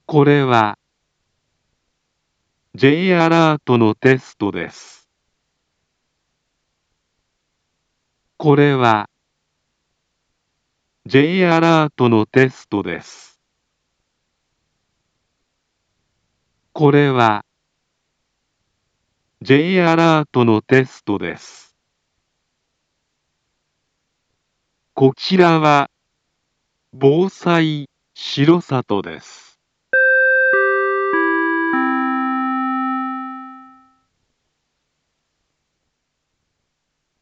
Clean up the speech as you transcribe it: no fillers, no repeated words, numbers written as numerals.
これは J アラートのテストです。これは J アラートのテストです。これは J アラートのテストです。こちらは防災城里です。